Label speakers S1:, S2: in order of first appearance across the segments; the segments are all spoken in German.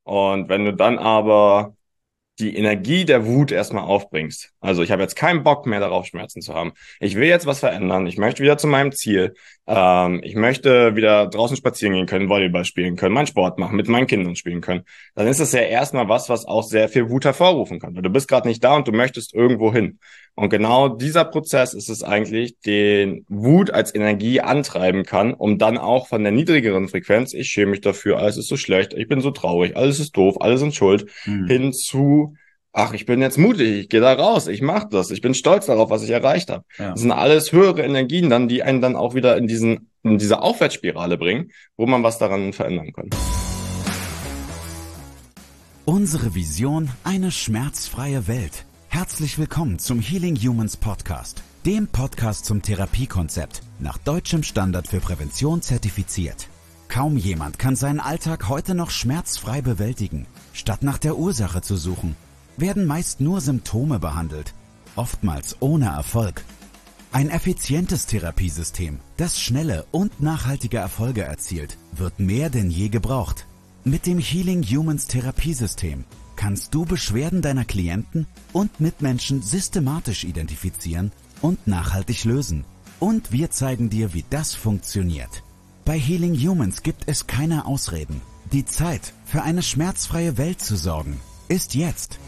S1: Und wenn du dann aber die Energie der Wut erstmal aufbringst. Also ich habe jetzt keinen Bock mehr darauf, Schmerzen zu haben. Ich will jetzt was verändern. Ich möchte wieder zu meinem Ziel. Ich möchte wieder draußen spazieren gehen können, Volleyball spielen können, meinen Sport machen, mit meinen Kindern spielen können. Dann ist es ja erstmal was auch sehr viel Wut hervorrufen kann. Weil du bist gerade nicht da und du möchtest irgendwo hin. Und genau dieser Prozess ist es eigentlich, den Wut als Energie antreiben kann, um dann auch von der niedrigeren Frequenz, ich schäme mich dafür, alles ist so schlecht, ich bin so traurig, alles ist doof, alle sind schuld, hin zu, ach, ich bin jetzt mutig, ich gehe da raus, ich mache das, ich bin stolz darauf, was ich erreicht habe.
S2: Ja.
S1: Das sind alles höhere Energien dann, die einen dann auch wieder in diese Aufwärtsspirale bringen, wo man was daran verändern kann.
S3: Unsere Vision: eine schmerzfreie Welt. Herzlich willkommen zum Healing Humans Podcast, dem Podcast zum Therapiekonzept, nach deutschem Standard für Prävention zertifiziert. Kaum jemand kann seinen Alltag heute noch schmerzfrei bewältigen. Statt nach der Ursache zu suchen, werden meist nur Symptome behandelt, oftmals ohne Erfolg. Ein effizientes Therapiesystem, das schnelle und nachhaltige Erfolge erzielt, wird mehr denn je gebraucht. Mit dem Healing Humans Therapiesystem kannst du Beschwerden deiner Klienten und Mitmenschen systematisch identifizieren und nachhaltig lösen. Und wir zeigen dir, wie das funktioniert. Bei Healing Humans gibt es keine Ausreden. Die Zeit, für eine schmerzfreie Welt zu sorgen, ist jetzt.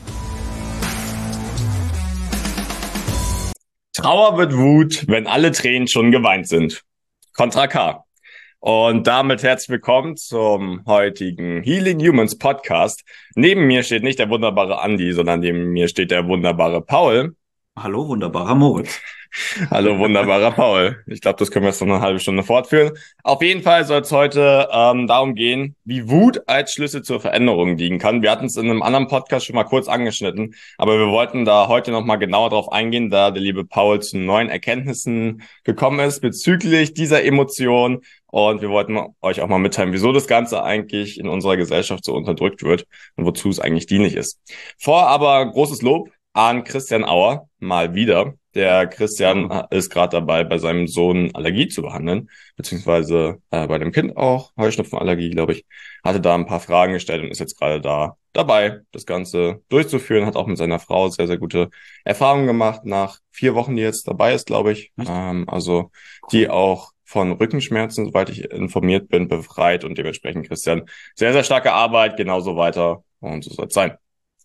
S1: Trauer wird Wut, wenn alle Tränen schon geweint sind. Contra K. Und damit herzlich willkommen zum heutigen Healing Humans Podcast. Neben mir steht nicht der wunderbare Andi, sondern neben mir steht der wunderbare Paul.
S2: Hallo, wunderbarer Moritz.
S1: Hallo, wunderbarer Paul. Ich glaube, das können wir jetzt noch eine halbe Stunde fortführen. Auf jeden Fall soll es heute darum gehen, wie Wut als Schlüssel zur Veränderung dienen kann. Wir hatten es in einem anderen Podcast schon mal kurz angeschnitten, aber wir wollten da heute noch mal genauer drauf eingehen, da der liebe Paul zu neuen Erkenntnissen gekommen ist bezüglich dieser Emotion. Und wir wollten euch auch mal mitteilen, wieso das Ganze eigentlich in unserer Gesellschaft so unterdrückt wird und wozu es eigentlich dienlich ist. Aber großes Lob an Christian Auer, mal wieder. Der Christian ist gerade dabei, bei seinem Sohn Allergie zu behandeln, beziehungsweise bei dem Kind auch, Heuschnupfenallergie, glaube ich. Hatte da ein paar Fragen gestellt und ist jetzt gerade da dabei, das Ganze durchzuführen. Hat auch mit seiner Frau sehr, sehr gute Erfahrungen gemacht, nach 4 Wochen, die jetzt dabei ist, glaube ich. Also die auch von Rückenschmerzen, soweit ich informiert bin, befreit und dementsprechend, Christian, sehr, sehr starke Arbeit, genauso weiter und so soll es sein.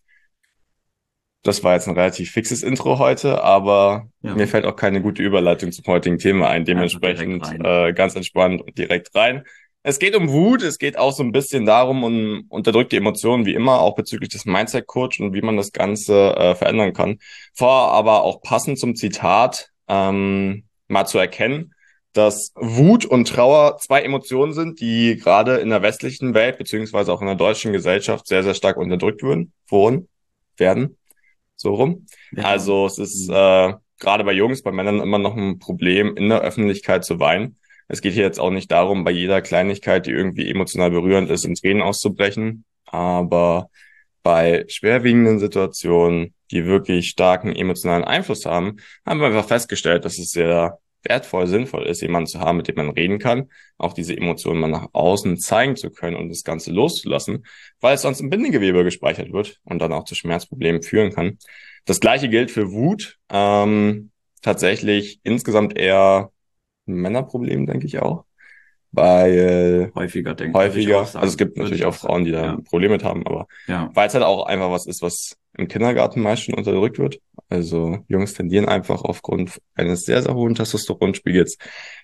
S1: Das war jetzt ein relativ fixes Intro heute, aber mir fällt auch keine gute Überleitung zum heutigen Thema ein. Dementsprechend ganz entspannt und direkt rein. Es geht um Wut, es geht auch so ein bisschen darum, um unterdrückte Emotionen, wie immer, auch bezüglich des Mindset-Coach und wie man das Ganze verändern kann. Aber auch passend zum Zitat mal zu erkennen, dass Wut und Trauer 2 Emotionen sind, die gerade in der westlichen Welt beziehungsweise auch in der deutschen Gesellschaft sehr, sehr stark unterdrückt werden. So rum. Ja. Also es ist gerade bei Jungs, bei Männern immer noch ein Problem, in der Öffentlichkeit zu weinen. Es geht hier jetzt auch nicht darum, bei jeder Kleinigkeit, die irgendwie emotional berührend ist, in Tränen auszubrechen. Aber bei schwerwiegenden Situationen, die wirklich starken emotionalen Einfluss haben, haben wir einfach festgestellt, dass es sehr wertvoll, sinnvoll ist, jemanden zu haben, mit dem man reden kann, auch diese Emotionen mal nach außen zeigen zu können und das Ganze loszulassen, weil es sonst im Bindegewebe gespeichert wird und dann auch zu Schmerzproblemen führen kann. Das Gleiche gilt für Wut. Tatsächlich insgesamt eher ein Männerproblem, denke ich auch. Weil
S2: häufiger,
S1: also es gibt natürlich auch Frauen, die da Probleme mit haben, aber weil es halt auch einfach was ist, was im Kindergarten meist schon unterdrückt wird. Also Jungs tendieren einfach aufgrund eines sehr, sehr hohen Testosteronspiegels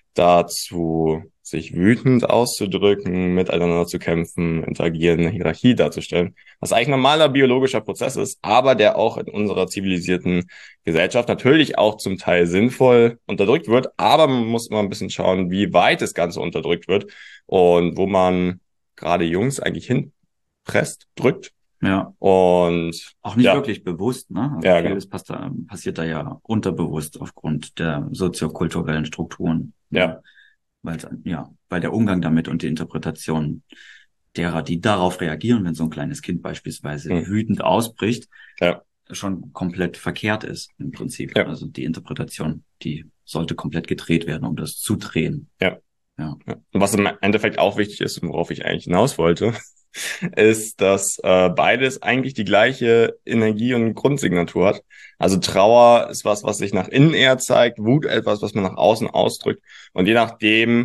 S1: dazu, sich wütend auszudrücken, miteinander zu kämpfen, interagieren, eine Hierarchie darzustellen, was eigentlich ein normaler biologischer Prozess ist, aber der auch in unserer zivilisierten Gesellschaft natürlich auch zum Teil sinnvoll unterdrückt wird, aber man muss immer ein bisschen schauen, wie weit das Ganze unterdrückt wird und wo man gerade Jungs eigentlich hinpresst, drückt.
S2: Ja.
S1: Und
S2: auch nicht wirklich bewusst, ne? Also vieles
S1: passiert
S2: da ja unterbewusst aufgrund der soziokulturellen Strukturen.
S1: Ja.
S2: Weil der Umgang damit und die Interpretation derer, die darauf reagieren, wenn so ein kleines Kind beispielsweise wütend ausbricht, schon komplett verkehrt ist im Prinzip. Ja. Also die Interpretation, die sollte komplett gedreht werden, um das zu drehen.
S1: Ja. Und was im Endeffekt auch wichtig ist und worauf ich eigentlich hinaus wollte, ist, dass beides eigentlich die gleiche Energie und Grundsignatur hat. Also Trauer ist was sich nach innen eher zeigt, Wut etwas, was man nach außen ausdrückt. Und je nachdem,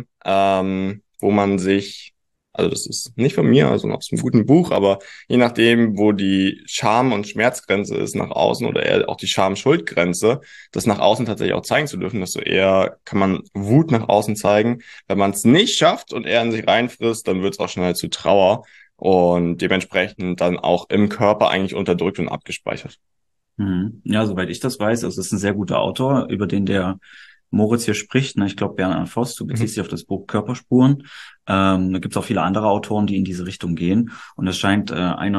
S1: wo man sich, also das ist nicht von mir, also aus einem guten Buch, aber je nachdem, wo die Scham- und Schmerzgrenze ist nach außen oder eher auch die Scham-Schuld-Grenze, das nach außen tatsächlich auch zeigen zu dürfen, desto eher kann man Wut nach außen zeigen. Wenn man es nicht schafft und eher in sich reinfrisst, dann wird es auch schnell zu Trauer und dementsprechend dann auch im Körper eigentlich unterdrückt und abgespeichert.
S2: Ja, soweit ich das weiß, also es ist ein sehr guter Autor, über den der Moritz hier spricht. Ne? Ich glaube, Bernhard Voss, du beziehst dich auf das Buch Körperspuren. Da gibt es auch viele andere Autoren, die in diese Richtung gehen. Und es scheint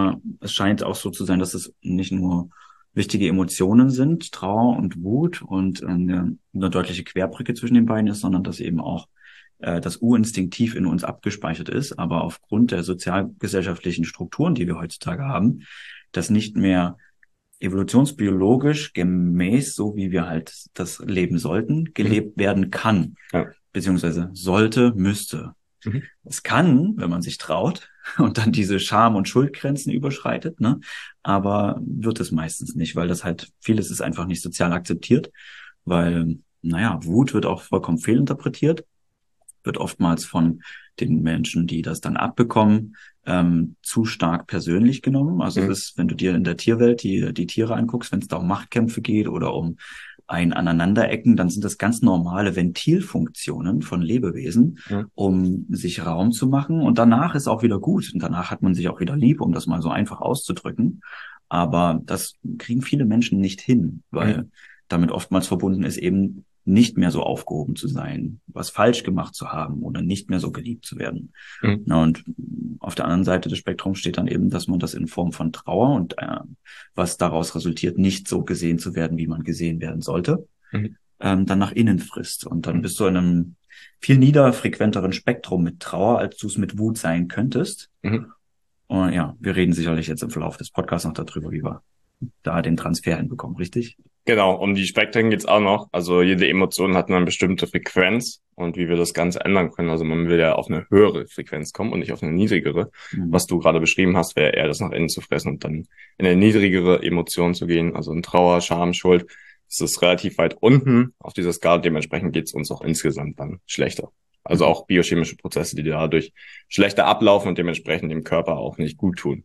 S2: auch so zu sein, dass es nicht nur wichtige Emotionen sind, Trauer und Wut und eine deutliche Querbrücke zwischen den beiden ist, sondern dass eben auch das urinstinktiv in uns abgespeichert ist, aber aufgrund der sozialgesellschaftlichen Strukturen, die wir heutzutage haben, das nicht mehr evolutionsbiologisch gemäß, so wie wir halt das leben sollten, gelebt werden kann, beziehungsweise sollte, müsste. Es kann, wenn man sich traut und dann diese Scham- und Schuldgrenzen überschreitet, ne, aber wird es meistens nicht, weil das halt, vieles ist einfach nicht sozial akzeptiert, weil, Wut wird auch vollkommen fehlinterpretiert, wird oftmals von den Menschen, die das dann abbekommen, zu stark persönlich genommen. Also es ist, wenn du dir in der Tierwelt die Tiere anguckst, wenn es da um Machtkämpfe geht oder um ein Aneinanderecken, dann sind das ganz normale Ventilfunktionen von Lebewesen, um sich Raum zu machen. Und danach ist auch wieder gut. Und danach hat man sich auch wieder lieb, um das mal so einfach auszudrücken. Aber das kriegen viele Menschen nicht hin, weil damit oftmals verbunden ist, eben nicht mehr so aufgehoben zu sein, was falsch gemacht zu haben oder nicht mehr so geliebt zu werden. Und auf der anderen Seite des Spektrums steht dann eben, dass man das in Form von Trauer und was daraus resultiert, nicht so gesehen zu werden, wie man gesehen werden sollte, dann nach innen frisst. Und dann bist du in einem viel niederfrequenteren Spektrum mit Trauer, als du es mit Wut sein könntest. Und ja, wir reden sicherlich jetzt im Verlauf des Podcasts noch darüber, wie wir da den Transfer hinbekommen, richtig?
S1: Genau, um die Spektren geht's auch noch. Also jede Emotion hat eine bestimmte Frequenz und wie wir das Ganze ändern können. Also man will ja auf eine höhere Frequenz kommen und nicht auf eine niedrigere. Was du gerade beschrieben hast, wäre eher das nach innen zu fressen und dann in eine niedrigere Emotion zu gehen. Also in Trauer, Scham, Schuld. Das ist relativ weit unten auf dieser Skala. Dementsprechend geht's uns auch insgesamt dann schlechter. Also auch biochemische Prozesse, die dadurch schlechter ablaufen und dementsprechend dem Körper auch nicht gut tun.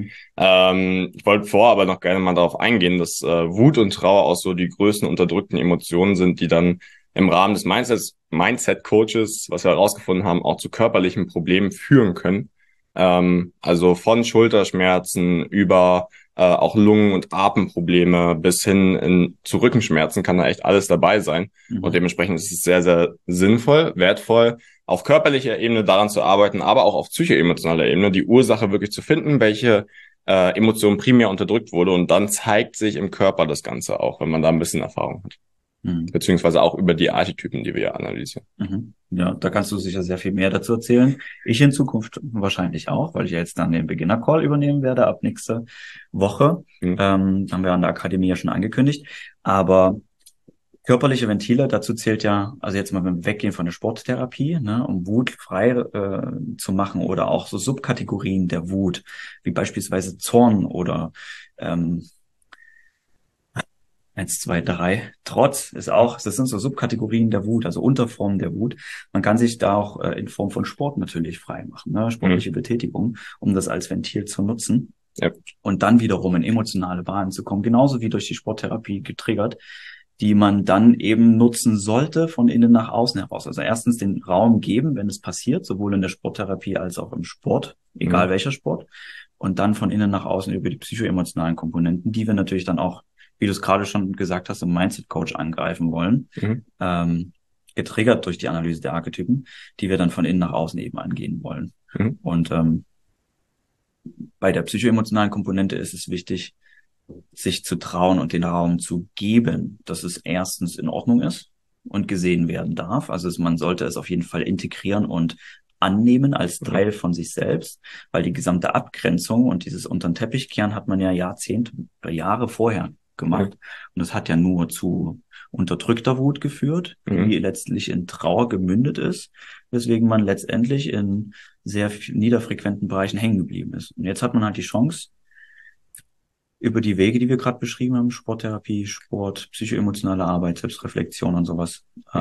S1: Ich wollte vorher aber noch gerne mal darauf eingehen, dass Wut und Trauer auch so die größten unterdrückten Emotionen sind, die dann im Rahmen des Mindset-Coaches, was wir herausgefunden haben, auch zu körperlichen Problemen führen können. Also von Schulterschmerzen über auch Lungen- und Atemprobleme bis hin zu Rückenschmerzen kann da echt alles dabei sein. Und dementsprechend ist es sehr, sehr sinnvoll, wertvoll, auf körperlicher Ebene daran zu arbeiten, aber auch auf psychoemotionaler Ebene die Ursache wirklich zu finden, welche Emotion primär unterdrückt wurde. Und dann zeigt sich im Körper das Ganze auch, wenn man da ein bisschen Erfahrung hat. Beziehungsweise auch über die Archetypen, die wir ja analysieren.
S2: Ja, da kannst du sicher sehr viel mehr dazu erzählen. Ich in Zukunft wahrscheinlich auch, weil ich ja jetzt dann den Beginner-Call übernehmen werde ab nächste Woche. Haben wir an der Akademie ja schon angekündigt. Aber körperliche Ventile, dazu zählt ja, also jetzt mal, wenn wir weggehen von der Sporttherapie, ne, um Wut frei zu machen oder auch so Subkategorien der Wut, wie beispielsweise Zorn oder 1, 2, 3. Trotz ist auch, das sind so Subkategorien der Wut, also Unterformen der Wut. Man kann sich da auch in Form von Sport natürlich frei machen, ne? Sportliche Betätigung, um das als Ventil zu nutzen. Und dann wiederum in emotionale Bahnen zu kommen, genauso wie durch die Sporttherapie getriggert, die man dann eben nutzen sollte von innen nach außen heraus. Also erstens den Raum geben, wenn es passiert, sowohl in der Sporttherapie als auch im Sport, egal welcher Sport. Und dann von innen nach außen über die psychoemotionalen Komponenten, die wir natürlich dann auch, wie du es gerade schon gesagt hast, im Mindset-Coach angreifen wollen, getriggert durch die Analyse der Archetypen, die wir dann von innen nach außen eben angehen wollen. Und bei der psychoemotionalen Komponente ist es wichtig, sich zu trauen und den Raum zu geben, dass es erstens in Ordnung ist und gesehen werden darf. Also man sollte es auf jeden Fall integrieren und annehmen als Teil von sich selbst, weil die gesamte Abgrenzung und dieses unter den Teppich kehren hat man ja Jahrzehnte oder Jahre vorher gemacht. Und das hat ja nur zu unterdrückter Wut geführt, die letztlich in Trauer gemündet ist, weswegen man letztendlich in sehr niederfrequenten Bereichen hängen geblieben ist. Und jetzt hat man halt die Chance, über die Wege, die wir gerade beschrieben haben, Sporttherapie, Sport, psychoemotionale Arbeit, Selbstreflexion und sowas,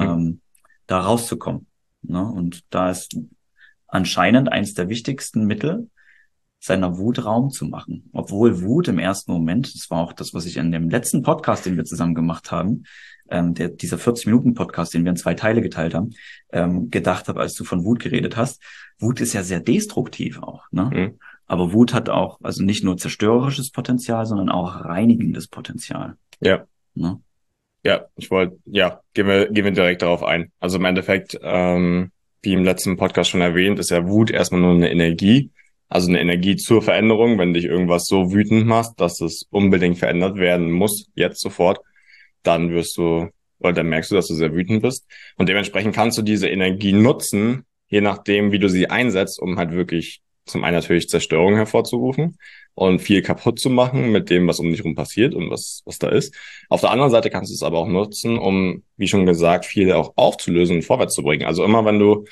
S2: da rauszukommen. Ne? Und da ist anscheinend eins der wichtigsten Mittel, seiner Wut Raum zu machen. Obwohl Wut im ersten Moment, das war auch das, was ich in dem letzten Podcast, den wir zusammen gemacht haben, dieser 40-Minuten-Podcast, den wir in 2 Teile geteilt haben, gedacht habe, als du von Wut geredet hast. Wut ist ja sehr destruktiv auch, ne? Aber Wut hat auch, also nicht nur zerstörerisches Potenzial, sondern auch reinigendes Potenzial.
S1: Ja.
S2: Ne?
S1: Ja, gehen wir direkt darauf ein. Also im Endeffekt, wie im letzten Podcast schon erwähnt, ist ja Wut erstmal nur eine Energie. Also eine Energie zur Veränderung, wenn dich irgendwas so wütend macht, dass es unbedingt verändert werden muss, jetzt sofort, dann merkst du, dass du sehr wütend bist. Und dementsprechend kannst du diese Energie nutzen, je nachdem, wie du sie einsetzt, um halt wirklich zum einen natürlich Zerstörung hervorzurufen und viel kaputt zu machen mit dem, was um dich rum passiert und was da ist. Auf der anderen Seite kannst du es aber auch nutzen, um, wie schon gesagt, viel auch aufzulösen und vorwärts zu bringen. Also immer, wenn du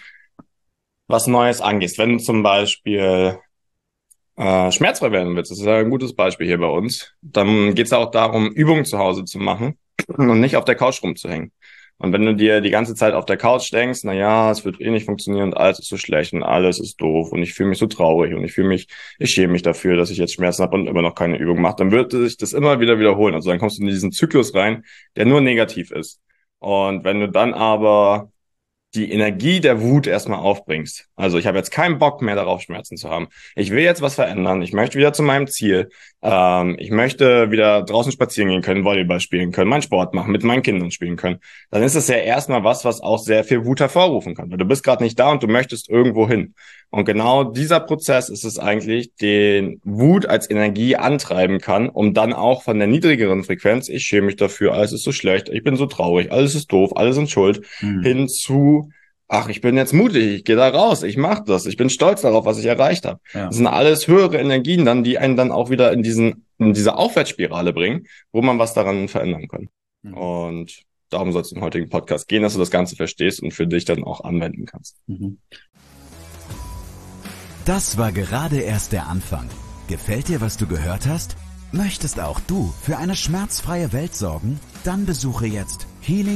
S1: was Neues angehst, wenn du zum Beispiel schmerzfrei werden willst, das ist ja ein gutes Beispiel hier bei uns, dann geht es ja auch darum, Übungen zu Hause zu machen und nicht auf der Couch rumzuhängen. Und wenn du dir die ganze Zeit auf der Couch denkst, na ja, es wird eh nicht funktionieren und alles ist so schlecht und alles ist doof und ich fühle mich so traurig und ich schäme mich dafür, dass ich jetzt Schmerzen habe und immer noch keine Übung mache, dann wird sich das immer wieder wiederholen. Also dann kommst du in diesen Zyklus rein, der nur negativ ist. Und wenn du dann aber die Energie der Wut erstmal aufbringst. Also ich habe jetzt keinen Bock mehr darauf, Schmerzen zu haben. Ich will jetzt was verändern. Ich möchte wieder zu meinem Ziel. Ich möchte wieder draußen spazieren gehen können, Volleyball spielen können, meinen Sport machen, mit meinen Kindern spielen können. Dann ist es ja erstmal was auch sehr viel Wut hervorrufen kann. Weil du bist gerade nicht da und du möchtest irgendwo hin. Und genau dieser Prozess ist es eigentlich, den Wut als Energie antreiben kann, um dann auch von der niedrigeren Frequenz, ich schäme mich dafür, alles ist so schlecht, ich bin so traurig, alles ist doof, alle sind schuld, hin zu, ach, ich bin jetzt mutig, ich gehe da raus, ich mache das, ich bin stolz darauf, was ich erreicht habe. Ja. Das sind alles höhere Energien dann, die einen dann auch wieder in diese Aufwärtsspirale bringen, wo man was daran verändern kann. Und darum soll es im heutigen Podcast gehen, dass du das Ganze verstehst und für dich dann auch anwenden kannst.
S3: Das war gerade erst der Anfang. Gefällt dir, was du gehört hast? Möchtest auch du für eine schmerzfreie Welt sorgen? Dann besuche jetzt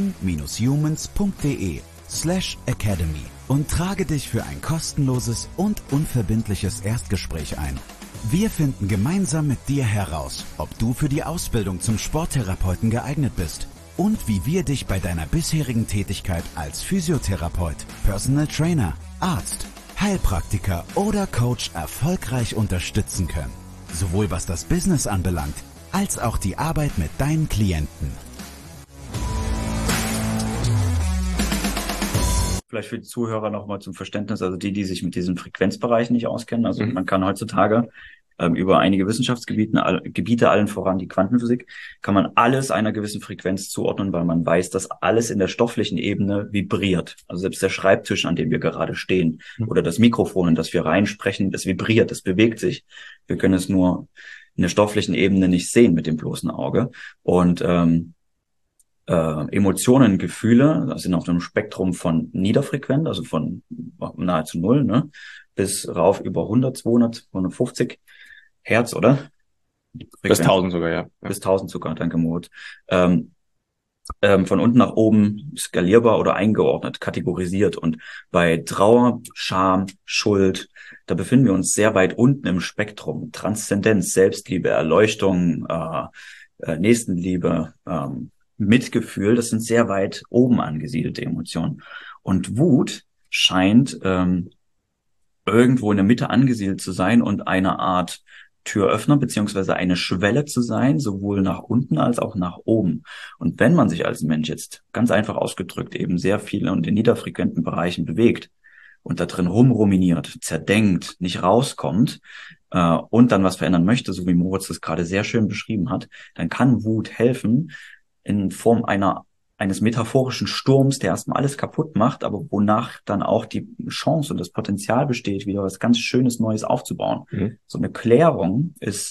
S3: healing-humans.de/academy und trage dich für ein kostenloses und unverbindliches Erstgespräch ein. Wir finden gemeinsam mit dir heraus, ob du für die Ausbildung zum Sporttherapeuten geeignet bist und wie wir dich bei deiner bisherigen Tätigkeit als Physiotherapeut, Personal Trainer, Arzt, Heilpraktiker oder Coach erfolgreich unterstützen können. Sowohl was das Business anbelangt, als auch die Arbeit mit deinen Klienten.
S2: Vielleicht für die Zuhörer nochmal zum Verständnis, also die sich mit diesem Frequenzbereich nicht auskennen. Also man kann heutzutage über einige Wissenschaftsgebiete, allen voran die Quantenphysik, kann man alles einer gewissen Frequenz zuordnen, weil man weiß, dass alles in der stofflichen Ebene vibriert. Also selbst der Schreibtisch, an dem wir gerade stehen, oder das Mikrofon, in das wir reinsprechen, das vibriert, das bewegt sich. Wir können es nur in der stofflichen Ebene nicht sehen mit dem bloßen Auge. Und Emotionen, Gefühle sind auf einem Spektrum von niederfrequent, also von nahezu 0, ne, bis rauf über 100, 200, 150 Hertz, oder?
S1: Bis 1000 sogar, ja.
S2: Bis 1000 sogar, danke Moritz. Von unten nach oben skalierbar oder eingeordnet, kategorisiert. Und bei Trauer, Scham, Schuld, da befinden wir uns sehr weit unten im Spektrum. Transzendenz, Selbstliebe, Erleuchtung, Nächstenliebe, Mitgefühl, das sind sehr weit oben angesiedelte Emotionen. Und Wut scheint irgendwo in der Mitte angesiedelt zu sein und eine Art Türöffner beziehungsweise eine Schwelle zu sein, sowohl nach unten als auch nach oben. Und wenn man sich als Mensch jetzt ganz einfach ausgedrückt eben sehr viel und in niederfrequenten Bereichen bewegt und da drin rumruminiert, zerdenkt, nicht rauskommt und dann was verändern möchte, so wie Moritz das gerade sehr schön beschrieben hat, dann kann Wut helfen in Form eines metaphorischen Sturms, der erstmal alles kaputt macht, aber wonach dann auch die Chance und das Potenzial besteht, wieder was ganz Schönes Neues aufzubauen. So eine Klärung ist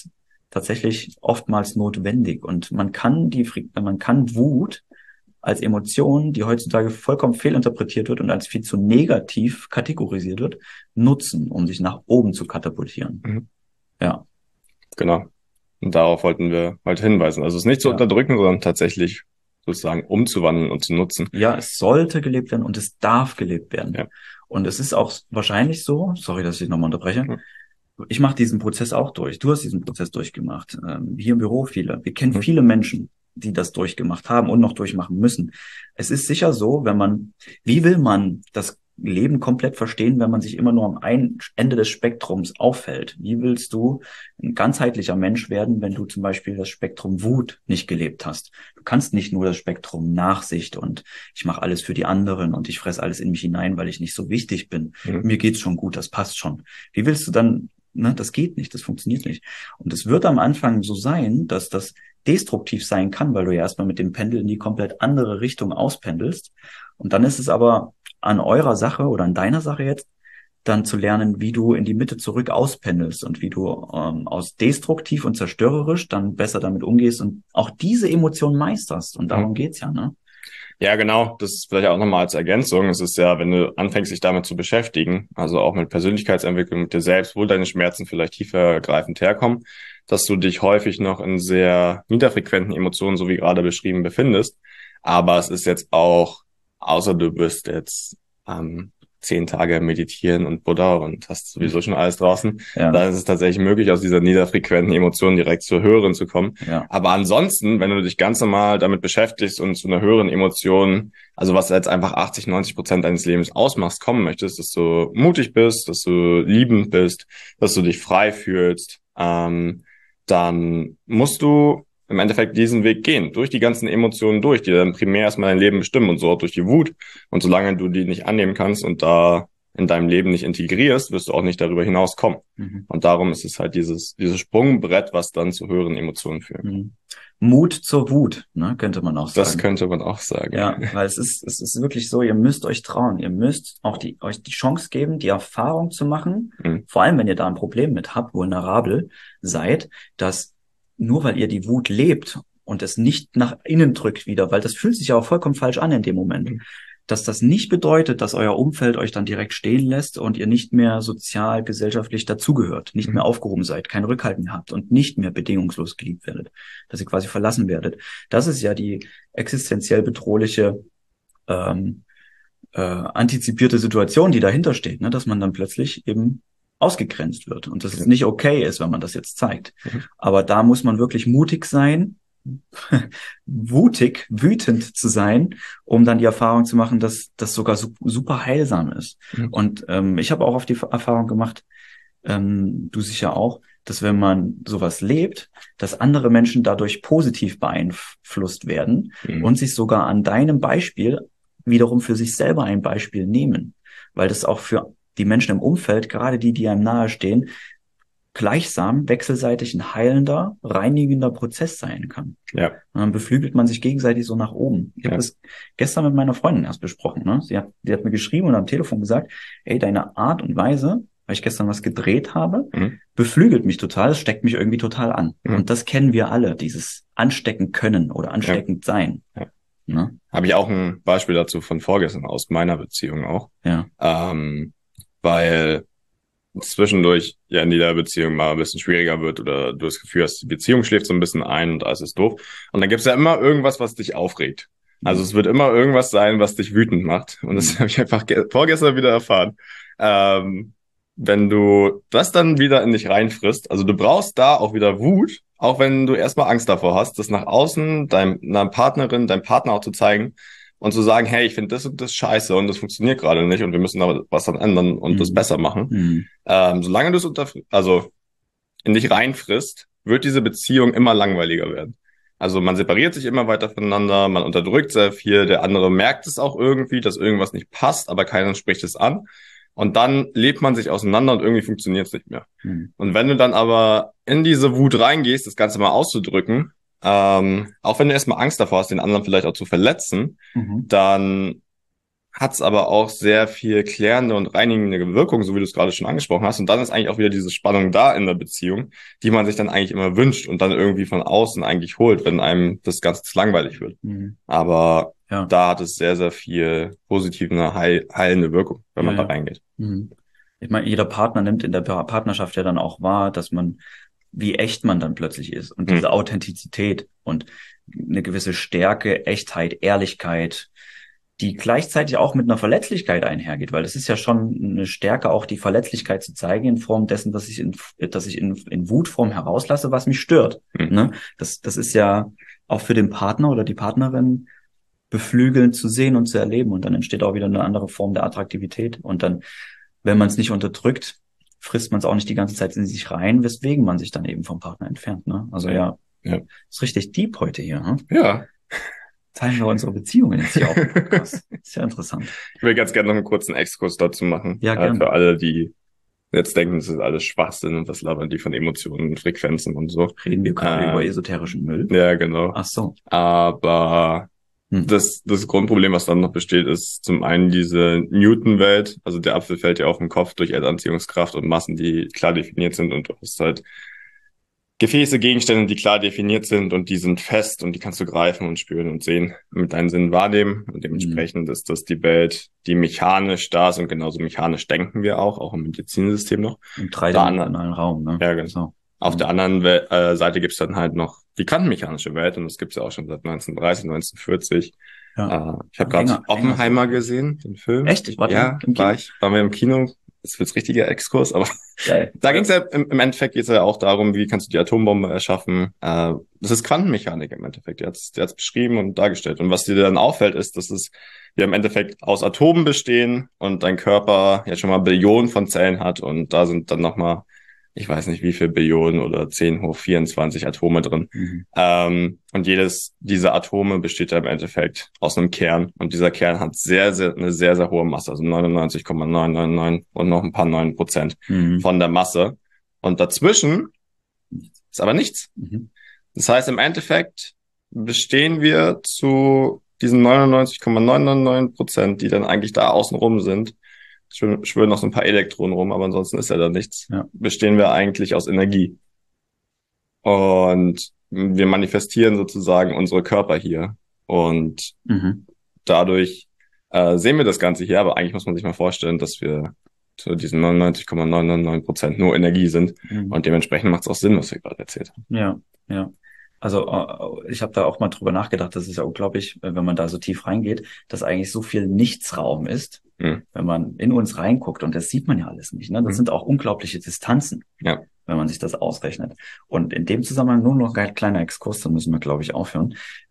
S2: tatsächlich oftmals notwendig. Und man kann Wut als Emotion, die heutzutage vollkommen fehlinterpretiert wird und als viel zu negativ kategorisiert wird, nutzen, um sich nach oben zu katapultieren.
S1: Mhm.
S2: Ja.
S1: Genau. Und darauf wollten wir heute hinweisen. Also es nicht zu unterdrücken, sondern tatsächlich sozusagen umzuwandeln und zu nutzen.
S2: Ja, es sollte gelebt werden und es darf gelebt werden.
S1: Ja.
S2: Und es ist auch wahrscheinlich so, sorry, dass ich nochmal unterbreche, ich mache diesen Prozess auch durch. Du hast diesen Prozess durchgemacht. Hier im Büro viele. Wir kennen viele Menschen, die das durchgemacht haben und noch durchmachen müssen. Es ist sicher so, wie will man das Leben komplett verstehen, wenn man sich immer nur am einen Ende des Spektrums aufhält? Wie willst du ein ganzheitlicher Mensch werden, wenn du zum Beispiel das Spektrum Wut nicht gelebt hast? Du kannst nicht nur das Spektrum Nachsicht und ich mache alles für die anderen und ich fresse alles in mich hinein, weil ich nicht so wichtig bin. Mir geht's schon gut, das passt schon. Wie willst du dann, das geht nicht, das funktioniert nicht. Und es wird am Anfang so sein, dass das destruktiv sein kann, weil du ja erstmal mit dem Pendel in die komplett andere Richtung auspendelst. Und dann ist es aber an eurer Sache oder an deiner Sache jetzt, dann zu lernen, wie du in die Mitte zurück auspendelst und wie du aus destruktiv und zerstörerisch dann besser damit umgehst und auch diese Emotion meisterst. Und darum geht's ja, ne?
S1: Ja, genau. Das ist vielleicht auch nochmal als Ergänzung. Es ist ja, wenn du anfängst, dich damit zu beschäftigen, also auch mit Persönlichkeitsentwicklung, mit dir selbst, wo deine Schmerzen vielleicht tiefergreifend herkommen, dass du dich häufig noch in sehr niederfrequenten Emotionen, so wie gerade beschrieben, befindest. Aber es ist jetzt auch, außer du bist jetzt 10 Tage meditieren und Buddha und hast sowieso schon alles draußen, dann ist es tatsächlich möglich, aus dieser niederfrequenten Emotion direkt zur höheren zu kommen.
S2: Ja.
S1: Aber ansonsten, wenn du dich ganz normal damit beschäftigst und zu einer höheren Emotion, also was jetzt einfach 80-90% deines Lebens ausmachst, kommen möchtest, dass du mutig bist, dass du liebend bist, dass du dich frei fühlst, dann musst du im Endeffekt diesen Weg gehen, durch die ganzen Emotionen durch, die dann primär erstmal dein Leben bestimmen und so auch durch die Wut. Und solange du die nicht annehmen kannst und da in deinem Leben nicht integrierst, wirst du auch nicht darüber hinauskommen. Und darum ist es halt dieses Sprungbrett, was dann zu höheren Emotionen führt.
S2: Mut zur Wut, ne, könnte man auch sagen.
S1: Das könnte man auch sagen.
S2: Ja, weil es ist wirklich so, ihr müsst euch trauen. Ihr müsst auch euch die Chance geben, die Erfahrung zu machen, vor allem wenn ihr da ein Problem mit habt, vulnerabel seid, dass nur weil ihr die Wut lebt und es nicht nach innen drückt wieder, weil das fühlt sich ja auch vollkommen falsch an in dem Moment, dass das nicht bedeutet, dass euer Umfeld euch dann direkt stehen lässt und ihr nicht mehr sozial, gesellschaftlich dazugehört, nicht mehr aufgehoben seid, kein Rückhalt mehr habt und nicht mehr bedingungslos geliebt werdet, dass ihr quasi verlassen werdet. Das ist ja die existenziell bedrohliche antizipierte Situation, die dahinter steht, ne, dass man dann plötzlich eben ausgegrenzt wird und dass es nicht okay ist, wenn man das jetzt zeigt. Aber da muss man wirklich mutig sein, wütend zu sein, um dann die Erfahrung zu machen, dass das sogar super heilsam ist. Und ich habe auch auf die Erfahrung gemacht, du sicher auch, dass wenn man sowas lebt, dass andere Menschen dadurch positiv beeinflusst werden und sich sogar an deinem Beispiel wiederum für sich selber ein Beispiel nehmen, weil das auch für die Menschen im Umfeld, gerade die einem nahestehen, gleichsam wechselseitig ein heilender, reinigender Prozess sein kann.
S1: Ja.
S2: Und dann beflügelt man sich gegenseitig so nach oben. Ich habe das gestern mit meiner Freundin erst besprochen. Ne? Die hat mir geschrieben und am Telefon gesagt, ey, deine Art und Weise, weil ich gestern was gedreht habe, beflügelt mich total, es steckt mich irgendwie total an. Und das kennen wir alle, dieses anstecken können oder ansteckend sein.
S1: Ja.
S2: Ne?
S1: Habe ich auch ein Beispiel dazu von vorgestern aus meiner Beziehung auch.
S2: Ja.
S1: Weil zwischendurch ja in jeder Beziehung mal ein bisschen schwieriger wird oder du das Gefühl hast, die Beziehung schläft so ein bisschen ein und alles ist doof. Und dann gibt's ja immer irgendwas, was dich aufregt. Also es wird immer irgendwas sein, was dich wütend macht. Und das habe ich einfach vorgestern wieder erfahren. Wenn du das dann wieder in dich reinfrisst, also du brauchst da auch wieder Wut, auch wenn du erstmal Angst davor hast, das nach außen deiner Partnerin, deinem Partner auch zu zeigen und zu sagen, hey, ich finde das und das scheiße und das funktioniert gerade nicht und wir müssen da was dann ändern und das besser machen. Solange du es in dich reinfrisst, wird diese Beziehung immer langweiliger werden. Also man separiert sich immer weiter voneinander, man unterdrückt sehr viel, der andere merkt es auch irgendwie, dass irgendwas nicht passt, aber keiner spricht es an. Und dann lebt man sich auseinander und irgendwie funktioniert es nicht mehr. Und wenn du dann aber in diese Wut reingehst, das Ganze mal auszudrücken, auch wenn du erstmal Angst davor hast, den anderen vielleicht auch zu verletzen, dann hat's aber auch sehr viel klärende und reinigende Wirkung, so wie du es gerade schon angesprochen hast. Und dann ist eigentlich auch wieder diese Spannung da in der Beziehung, die man sich dann eigentlich immer wünscht und dann irgendwie von außen eigentlich holt, wenn einem das Ganze zu langweilig wird. Aber da hat es sehr, sehr viel positive, heilende Wirkung, wenn man da reingeht.
S2: Ich meine, jeder Partner nimmt in der Partnerschaft ja dann auch wahr, dass man, wie echt man dann plötzlich ist und diese Authentizität und eine gewisse Stärke, Echtheit, Ehrlichkeit, die gleichzeitig auch mit einer Verletzlichkeit einhergeht, weil das ist ja schon eine Stärke, auch die Verletzlichkeit zu zeigen in Form dessen, dass ich in Wutform herauslasse, was mich stört. Ne? Das ist ja auch für den Partner oder die Partnerin beflügelnd zu sehen und zu erleben, und dann entsteht auch wieder eine andere Form der Attraktivität, und dann, wenn man es nicht unterdrückt, frisst man es auch nicht die ganze Zeit in sich rein, weswegen man sich dann eben vom Partner entfernt. Ne? Also ja. Ist richtig deep heute hier. Ne?
S1: Ja.
S2: Teilen wir unsere Beziehungen jetzt hier auch im Podcast. Ist ja interessant.
S1: Ich will ganz gerne noch einen kurzen Exkurs dazu machen.
S2: Ja, gerne.
S1: Für alle, die jetzt denken, das ist alles Schwachsinn und das labern die von Emotionen und Frequenzen und so.
S2: Reden wir gerade über esoterischen Müll?
S1: Ja, genau.
S2: Ach so.
S1: Aber das Grundproblem, was dann noch besteht, ist zum einen diese Newton-Welt. Also der Apfel fällt ja auf den Kopf durch Erdanziehungskraft und Massen, die klar definiert sind, und du hast halt Gefäße, Gegenstände, die klar definiert sind und die sind fest und die kannst du greifen und spüren und sehen, mit deinen Sinnen wahrnehmen, und dementsprechend ist das die Welt, die mechanisch da ist, und genauso mechanisch denken wir auch im Medizinsystem noch.
S2: Im dreidimensionalen Raum, ne?
S1: Ja, genau. So. Auf der anderen Seite gibt's dann halt noch die quantenmechanische Welt, und das gibt's ja auch schon seit 1930, 1940. Ja. Ich habe gerade Oppenheimer gesehen, den Film.
S2: Echt?
S1: Waren wir im Kino. Das wird richtiger Exkurs, aber da ging es ja im Endeffekt geht's ja auch darum, wie kannst du die Atombombe erschaffen. Das ist Quantenmechanik im Endeffekt. Der hat's beschrieben und dargestellt. Und was dir dann auffällt, ist, dass wir im Endeffekt aus Atomen bestehen und dein Körper ja schon mal Billionen von Zellen hat, und da sind dann nochmal, ich weiß nicht wie viel Billionen oder 10 hoch 24 Atome drin. Und jedes dieser Atome besteht ja im Endeffekt aus einem Kern. Und dieser Kern hat eine sehr, sehr hohe Masse, also 99,999 und noch ein paar 9% von der Masse. Und dazwischen ist aber nichts. Das heißt, im Endeffekt bestehen wir zu diesen 99,999%, die dann eigentlich da außen rum sind. Schwören noch so ein paar Elektronen rum, aber ansonsten ist ja da nichts. Ja. Bestehen wir eigentlich aus Energie. Und wir manifestieren sozusagen unsere Körper hier. Und dadurch sehen wir das Ganze hier, aber eigentlich muss man sich mal vorstellen, dass wir zu diesen 99,999% nur Energie sind. Und dementsprechend macht es auch Sinn, was wir gerade erzählt haben.
S2: Ja, ja. Also ich habe da auch mal drüber nachgedacht, das ist ja unglaublich, wenn man da so tief reingeht, dass eigentlich so viel Nichtsraum ist, wenn man in uns reinguckt, und das sieht man ja alles nicht. Ne? Das sind auch unglaubliche Distanzen, wenn man sich das ausrechnet. Und in dem Zusammenhang nur noch ein kleiner Exkurs, dann müssen wir, glaube ich, aufhören.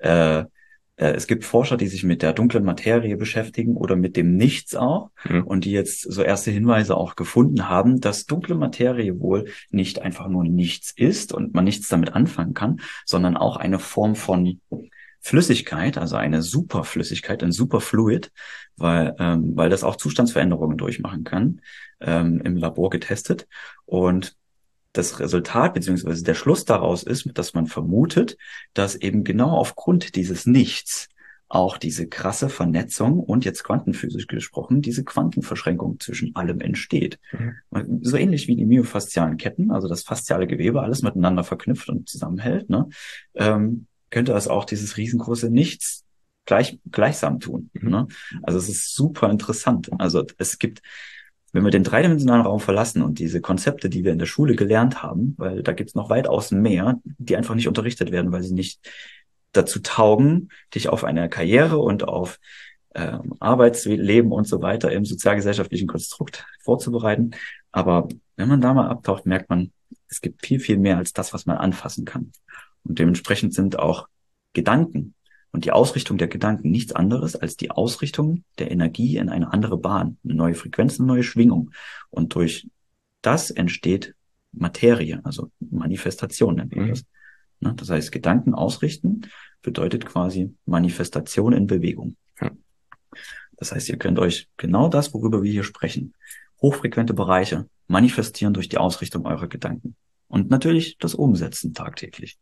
S2: Es gibt Forscher, die sich mit der dunklen Materie beschäftigen oder mit dem Nichts auch, und die jetzt so erste Hinweise auch gefunden haben, dass dunkle Materie wohl nicht einfach nur nichts ist und man nichts damit anfangen kann, sondern auch eine Form von Flüssigkeit, also eine Superflüssigkeit, ein Superfluid, weil das auch Zustandsveränderungen durchmachen kann, im Labor getestet. Und das Resultat beziehungsweise der Schluss daraus ist, dass man vermutet, dass eben genau aufgrund dieses Nichts auch diese krasse Vernetzung und jetzt quantenphysisch gesprochen, diese Quantenverschränkung zwischen allem entsteht. So ähnlich wie die myofaszialen Ketten, also das fasziale Gewebe, alles miteinander verknüpft und zusammenhält, ne? Könnte das auch dieses riesengroße Nichts gleichsam tun. Ne? Also es ist super interessant. Also es gibt, wenn wir den dreidimensionalen Raum verlassen und diese Konzepte, die wir in der Schule gelernt haben, weil da gibt's noch weitaus mehr, die einfach nicht unterrichtet werden, weil sie nicht dazu taugen, dich auf eine Karriere und auf Arbeitsleben und so weiter im sozialgesellschaftlichen Konstrukt vorzubereiten. Aber wenn man da mal abtaucht, merkt man, es gibt viel, viel mehr als das, was man anfassen kann. Und dementsprechend sind auch Gedanken und die Ausrichtung der Gedanken nichts anderes als die Ausrichtung der Energie in eine andere Bahn, eine neue Frequenz, eine neue Schwingung. Und durch das entsteht Materie, also Manifestation nennt man das. Das heißt, Gedanken ausrichten bedeutet quasi Manifestation in Bewegung. Das heißt, ihr könnt euch genau das, worüber wir hier sprechen, hochfrequente Bereiche manifestieren durch die Ausrichtung eurer Gedanken. Und natürlich das Umsetzen tagtäglich.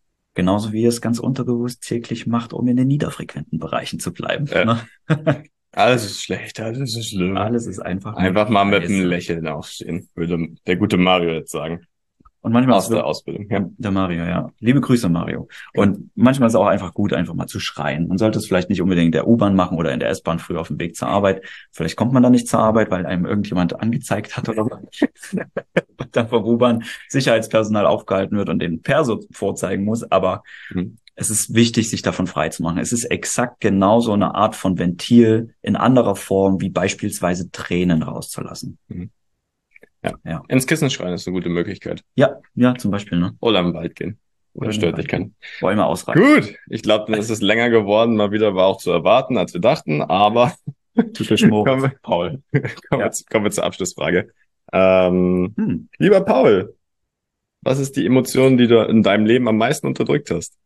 S2: Genauso wie ihr es ganz unterbewusst täglich macht, um in den niederfrequenten Bereichen zu bleiben.
S1: Ja. Alles ist schlecht, alles ist schlimm.
S2: Alles ist einfach
S1: mal mit einem Lächeln aufstehen, würde der gute Mario jetzt sagen.
S2: Und manchmal
S1: aus der Ausbildung.
S2: Ja. Der Mario, ja. Liebe Grüße, Mario. Und manchmal ist es auch einfach gut, einfach mal zu schreien. Man sollte es vielleicht nicht unbedingt in der U-Bahn machen oder in der S-Bahn früh auf dem Weg zur Arbeit. Vielleicht kommt man dann nicht zur Arbeit, weil einem irgendjemand angezeigt hat oder und dann vom U-Bahn Sicherheitspersonal aufgehalten wird und den Perso vorzeigen muss. Aber es ist wichtig, sich davon frei zu machen. Es ist exakt genauso eine Art von Ventil in anderer Form, wie beispielsweise Tränen rauszulassen.
S1: Ja. Ins Kissen schreien ist eine gute Möglichkeit.
S2: Ja, zum Beispiel, ne?
S1: Oder im Wald gehen. Oder stört dich keinen.
S2: Bäume ausreißen.
S1: Gut. Ich glaube, dann ist es länger geworden. Mal wieder war auch zu erwarten, als wir dachten. Aber Paul, kommen wir zur Abschlussfrage. Lieber Paul, was ist die Emotion, die du in deinem Leben am meisten unterdrückt hast?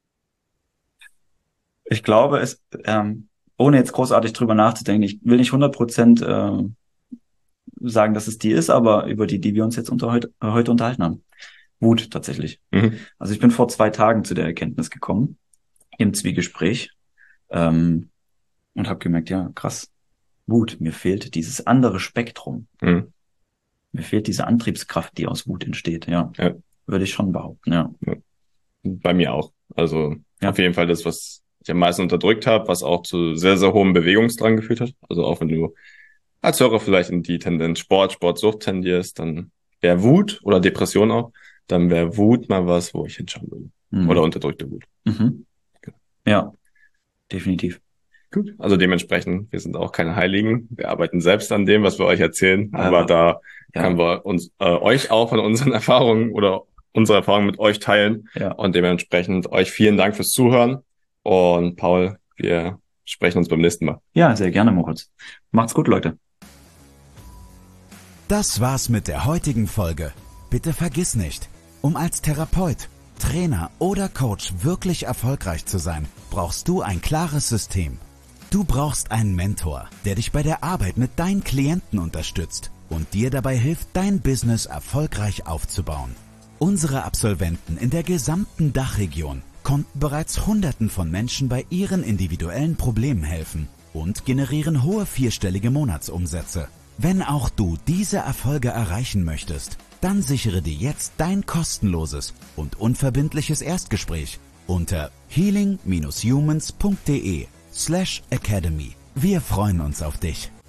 S2: Ich glaube, ohne jetzt großartig drüber nachzudenken, ich will nicht 100% sagen, dass es die ist, aber über die wir uns jetzt heute unterhalten haben. Wut tatsächlich. Also ich bin vor 2 Tagen zu der Erkenntnis gekommen, im Zwiegespräch, und habe gemerkt, ja, krass, Wut, mir fehlt dieses andere Spektrum. Mir fehlt diese Antriebskraft, die aus Wut entsteht, ja. Würde ich schon behaupten, ja.
S1: Bei mir auch. Also auf jeden Fall das, was ich am meisten unterdrückt habe, was auch zu sehr, sehr hohem Bewegungsdrang geführt hat. Also auch wenn du als Hörer vielleicht in die Tendenz Sportsucht tendierst, dann wäre Wut oder Depression auch, dann wäre Wut mal was, wo ich hinschauen würde. Oder unterdrückte Wut.
S2: Ja, definitiv.
S1: Gut. Also dementsprechend, wir sind auch keine Heiligen. Wir arbeiten selbst an dem, was wir euch erzählen. Aber da können wir uns euch auch von unseren Erfahrungen oder unsere Erfahrungen mit euch teilen. Und dementsprechend euch vielen Dank fürs Zuhören. Und Paul, wir sprechen uns beim nächsten Mal.
S2: Ja, sehr gerne, Moritz. Macht's gut, Leute.
S3: Das war's mit der heutigen Folge. Bitte vergiss nicht, um als Therapeut, Trainer oder Coach wirklich erfolgreich zu sein, brauchst du ein klares System. Du brauchst einen Mentor, der dich bei der Arbeit mit deinen Klienten unterstützt und dir dabei hilft, dein Business erfolgreich aufzubauen. Unsere Absolventen in der gesamten Dachregion konnten bereits Hunderten von Menschen bei ihren individuellen Problemen helfen und generieren hohe 4-stellige Monatsumsätze. Wenn auch du diese Erfolge erreichen möchtest, dann sichere dir jetzt dein kostenloses und unverbindliches Erstgespräch unter healing-humans.de/academy. Wir freuen uns auf dich.